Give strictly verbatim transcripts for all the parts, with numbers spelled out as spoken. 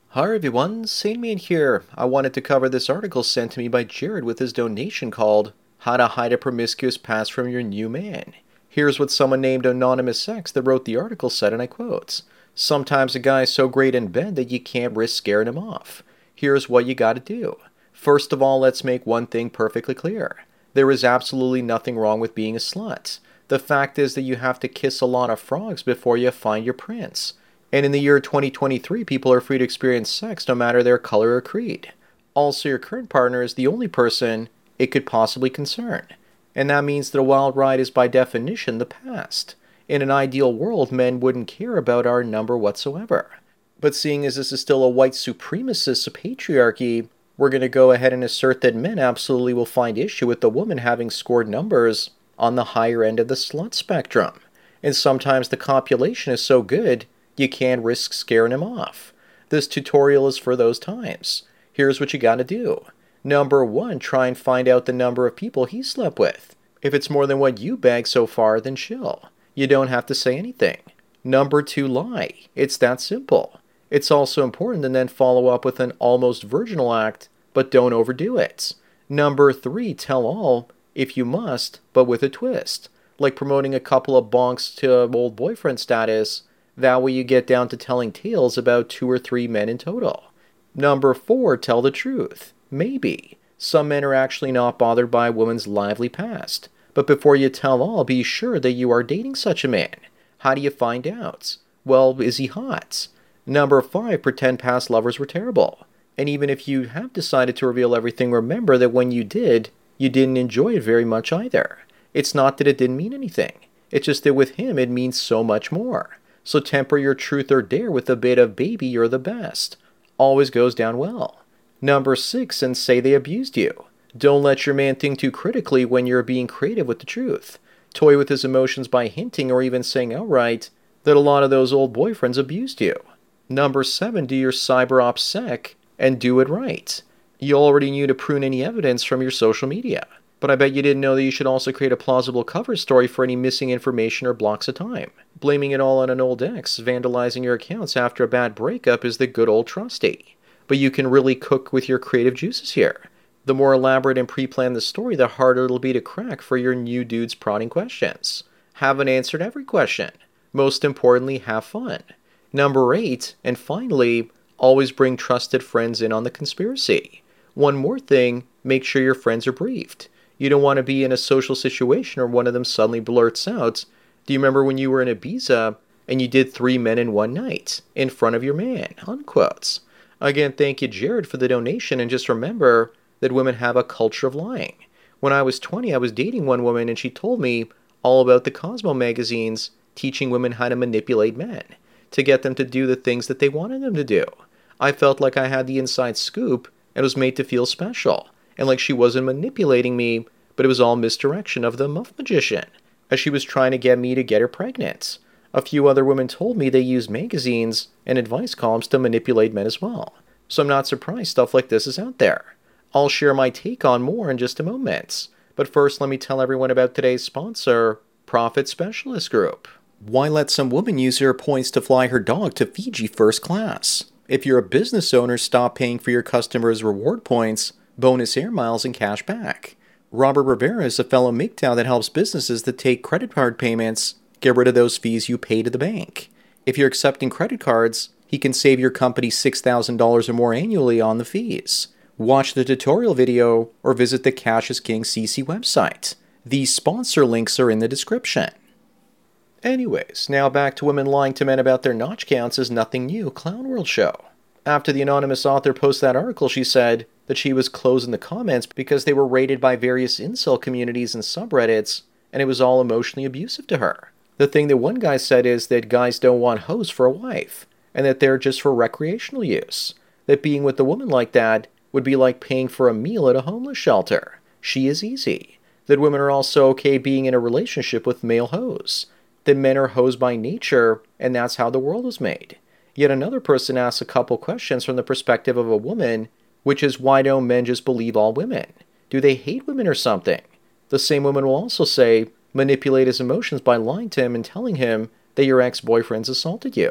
Hi everyone, Saintman here. I wanted to cover this article sent to me by Jared with his donation called How to Hide a Promiscuous Past from Your New Man. Here's what someone named Anonymous X that wrote the article said, and I quote, "Sometimes a guy is so great in bed that you can't risk scaring him off. Here's what you gotta do. First of all, let's make one thing perfectly clear. There is absolutely nothing wrong with being a slut. The fact is that you have to kiss a lot of frogs before you find your prince. And in the year twenty twenty-three, people are free to experience sex no matter their color or creed. Also, your current partner is the only person it could possibly concern. And that means that a wild ride is by definition the past. In an ideal world, men wouldn't care about our number whatsoever. But seeing as this is still a white supremacist patriarchy, we're going to go ahead and assert that men absolutely will find issue with the woman having scored numbers on the higher end of the slut spectrum. And sometimes the copulation is so good, you can't risk scaring him off. This tutorial is for those times. Here's what you gotta do. Number one, try and find out the number of people he slept with. If it's more than what you bagged so far, then chill. You don't have to say anything. Number two, lie. It's that simple. It's also important to then follow up with an almost virginal act, but don't overdo it. Number three, tell all, if you must, but with a twist. Like promoting a couple of bonks to old boyfriend status. That way you get down to telling tales about two or three men in total. Number four, tell the truth. Maybe. Some men are actually not bothered by a woman's lively past. But before you tell all, be sure that you are dating such a man. How do you find out? Well, is he hot? Number five, pretend past lovers were terrible. And even if you have decided to reveal everything, remember that when you did, you didn't enjoy it very much either. It's not that it didn't mean anything. It's just that with him, it means so much more. So temper your truth or dare with a bit of baby you're the best. Always goes down well. Number six, and say they abused you. Don't let your man think too critically when you're being creative with the truth. Toy with his emotions by hinting or even saying outright that a lot of those old boyfriends abused you. Number seven, do your cyber op sec and do it right. You already knew to prune any evidence from your social media. But I bet you didn't know that you should also create a plausible cover story for any missing information or blocks of time. Blaming it all on an old ex, vandalizing your accounts after a bad breakup is the good old trusty. But you can really cook with your creative juices here. The more elaborate and pre-planned the story, the harder it'll be to crack for your new dude's prodding questions. Haven't answered every question. Most importantly, have fun. Number eight, and finally, always bring trusted friends in on the conspiracy. One more thing, make sure your friends are briefed. You don't want to be in a social situation where one of them suddenly blurts out, "Do you remember when you were in Ibiza and you did three men in one night in front of your man?" Unquotes. Again, thank you, Jared, for the donation, and just remember that women have a culture of lying. When I was twenty, I was dating one woman and she told me all about the Cosmo magazines teaching women how to manipulate men to get them to do the things that they wanted them to do. I felt like I had the inside scoop and was made to feel special. And like she wasn't manipulating me, but it was all misdirection of the muff magician, as she was trying to get me to get her pregnant. A few other women told me they used magazines and advice columns to manipulate men as well. So I'm not surprised stuff like this is out there. I'll share my take on more in just a moment. But first, let me tell everyone about today's sponsor, Profit Specialist Group. Why let some woman use her points to fly her dog to Fiji first class? If you're a business owner, stop paying for your customers' reward points, bonus air miles, and cash back. Robert Rivera is a fellow M G T O W that helps businesses that take credit card payments get rid of those fees you pay to the bank. If you're accepting credit cards, he can save your company six thousand dollars or more annually on the fees. Watch the tutorial video or visit the Cash is King C C website. These sponsor links are in the description. Anyways, now back to women lying to men about their notch counts is nothing new Clown World show. After the anonymous author posted that article, she said that she was closing the comments because they were rated by various incel communities and subreddits, and it was all emotionally abusive to her. The thing that one guy said is that guys don't want hoes for a wife, and that they're just for recreational use. That being with a woman like that would be like paying for a meal at a homeless shelter. She is easy. That women are also okay being in a relationship with male hoes. That men are hoes by nature, and that's how the world was made. Yet another person asks a couple questions from the perspective of a woman, which is, why don't men just believe all women? Do they hate women or something? The same woman will also say, manipulate his emotions by lying to him and telling him that your ex-boyfriend's assaulted you.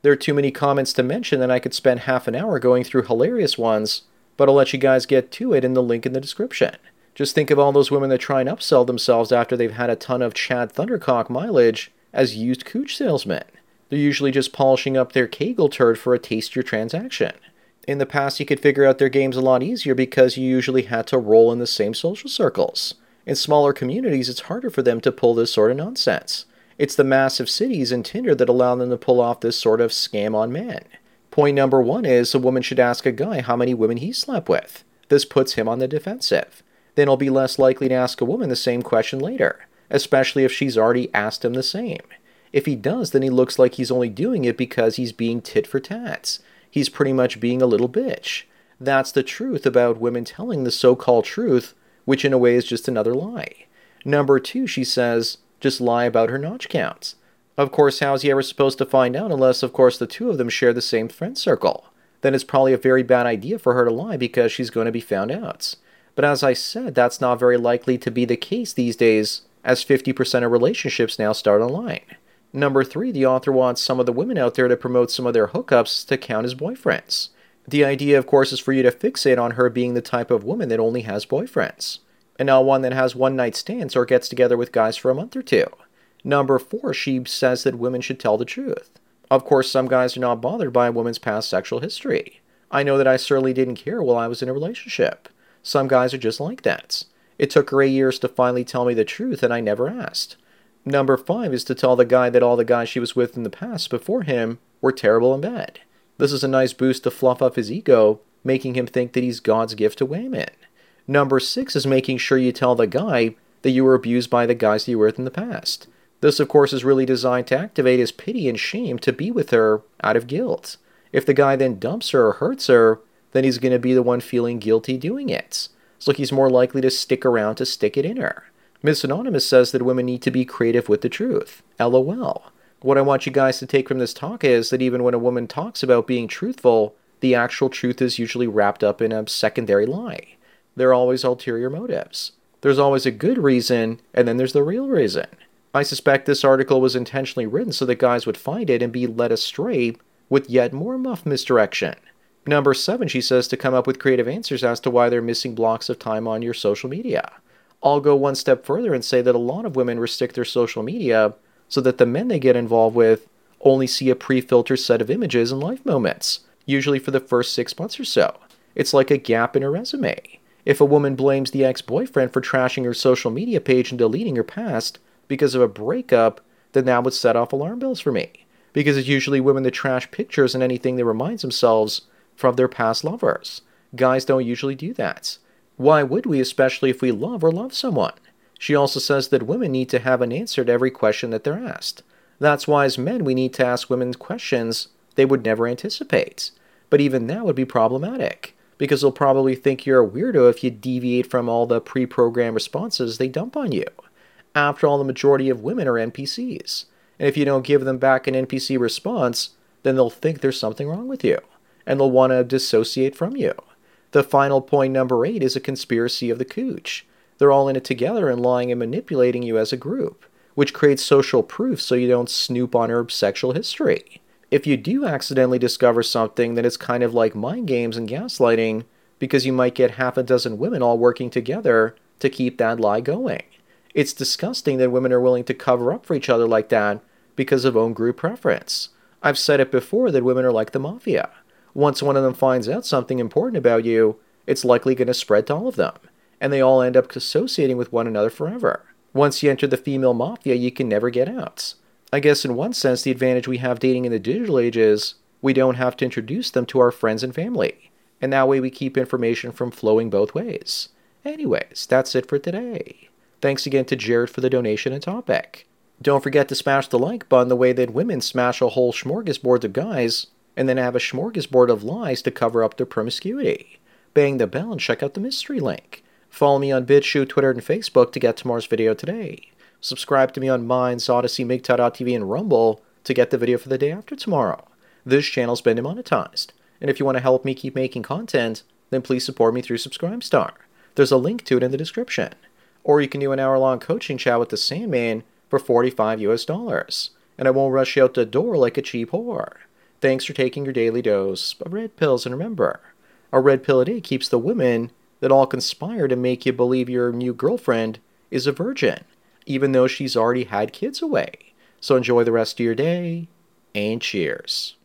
There are too many comments to mention and I could spend half an hour going through hilarious ones, but I'll let you guys get to it in the link in the description. Just think of all those women that try and upsell themselves after they've had a ton of Chad Thundercock mileage as used cooch salesmen. They're usually just polishing up their Kegel turd for a tastier transaction. In the past, you could figure out their games a lot easier because you usually had to roll in the same social circles. In smaller communities, it's harder for them to pull this sort of nonsense. It's the massive cities and Tinder that allow them to pull off this sort of scam on men. Point number one is a woman should ask a guy how many women he slept with. This puts him on the defensive. Then he'll be less likely to ask a woman the same question later, especially if she's already asked him the same. If he does, then he looks like he's only doing it because he's being tit for tats. He's pretty much being a little bitch. That's the truth about women telling the so-called truth, which in a way is just another lie. Number two, she says, just lie about her notch counts. Of course, how's he ever supposed to find out unless, of course, the two of them share the same friend circle? Then it's probably a very bad idea for her to lie because she's going to be found out. But as I said, that's not very likely to be the case these days, as fifty percent of relationships now start online. Number three, the author wants some of the women out there to promote some of their hookups to count as boyfriends. The idea, of course, is for you to fixate on her being the type of woman that only has boyfriends, and not one that has one-night stands or gets together with guys for a month or two. Number four, she says that women should tell the truth. Of course, some guys are not bothered by a woman's past sexual history. I know that I certainly didn't care while I was in a relationship. Some guys are just like that. It took her eight years to finally tell me the truth, and I never asked. Number five is to tell the guy that all the guys she was with in the past before him were terrible and bad. This is a nice boost to fluff up his ego, making him think that he's God's gift to women. Number six is making sure you tell the guy that you were abused by the guys that you were with in the past. This, of course, is really designed to activate his pity and shame to be with her out of guilt. If the guy then dumps her or hurts her, then he's going to be the one feeling guilty doing it. So he's more likely to stick around to stick it in her. Miss Anonymous says that women need to be creative with the truth. LOL. What I want you guys to take from this talk is that even when a woman talks about being truthful, the actual truth is usually wrapped up in a secondary lie. There are always ulterior motives. There's always a good reason, and then there's the real reason. I suspect this article was intentionally written so that guys would find it and be led astray with yet more muff misdirection. Number seven, she says to come up with creative answers as to why they're missing blocks of time on your social media. I'll go one step further and say that a lot of women restrict their social media so that the men they get involved with only see a pre-filtered set of images and life moments, usually for the first six months or so. It's like a gap in her resume. If a woman blames the ex-boyfriend for trashing her social media page and deleting her past because of a breakup, then that would set off alarm bells for me. Because it's usually women that trash pictures and anything that reminds themselves from their past lovers. Guys don't usually do that. Why would we, especially if we love or love someone? She also says that women need to have an answer to every question that they're asked. That's why as men we need to ask women questions they would never anticipate. But even that would be problematic, because they'll probably think you're a weirdo if you deviate from all the pre-programmed responses they dump on you. After all, the majority of women are N P Cs. And if you don't give them back an N P C response, then they'll think there's something wrong with you, and they'll want to dissociate from you. The final point, number eight, is a conspiracy of the cooch. They're all in it together and lying and manipulating you as a group, which creates social proof so you don't snoop on her sexual history. If you do accidentally discover something, then it's kind of like mind games and gaslighting, because you might get half a dozen women all working together to keep that lie going. It's disgusting that women are willing to cover up for each other like that because of own group preference. I've said it before that women are like the mafia. Once one of them finds out something important about you, it's likely going to spread to all of them, and they all end up associating with one another forever. Once you enter the female mafia, you can never get out. I guess in one sense, the advantage we have dating in the digital age is we don't have to introduce them to our friends and family, and that way we keep information from flowing both ways. Anyways, that's it for today. Thanks again to Jared for the donation and topic. Don't forget to smash the like button the way that women smash a whole smorgasbord of guys and then have a smorgasbord of lies to cover up their promiscuity. Bang the bell and check out the mystery link. Follow me on BitChute, Twitter, and Facebook to get tomorrow's video today. Subscribe to me on Minds, Odyssey, MGTOW dot T V, and Rumble to get the video for the day after tomorrow. This channel's been demonetized, and if you want to help me keep making content, then please support me through Subscribestar. There's a link to it in the description. Or you can do an hour-long coaching chat with the Sandman for forty-five U S dollars, and I won't rush you out the door like a cheap whore. Thanks for taking your daily dose of red pills, and remember, a red pill a day keeps the women that all conspire to make you believe your new girlfriend is a virgin, even though she's already had kids away. So enjoy the rest of your day, and cheers.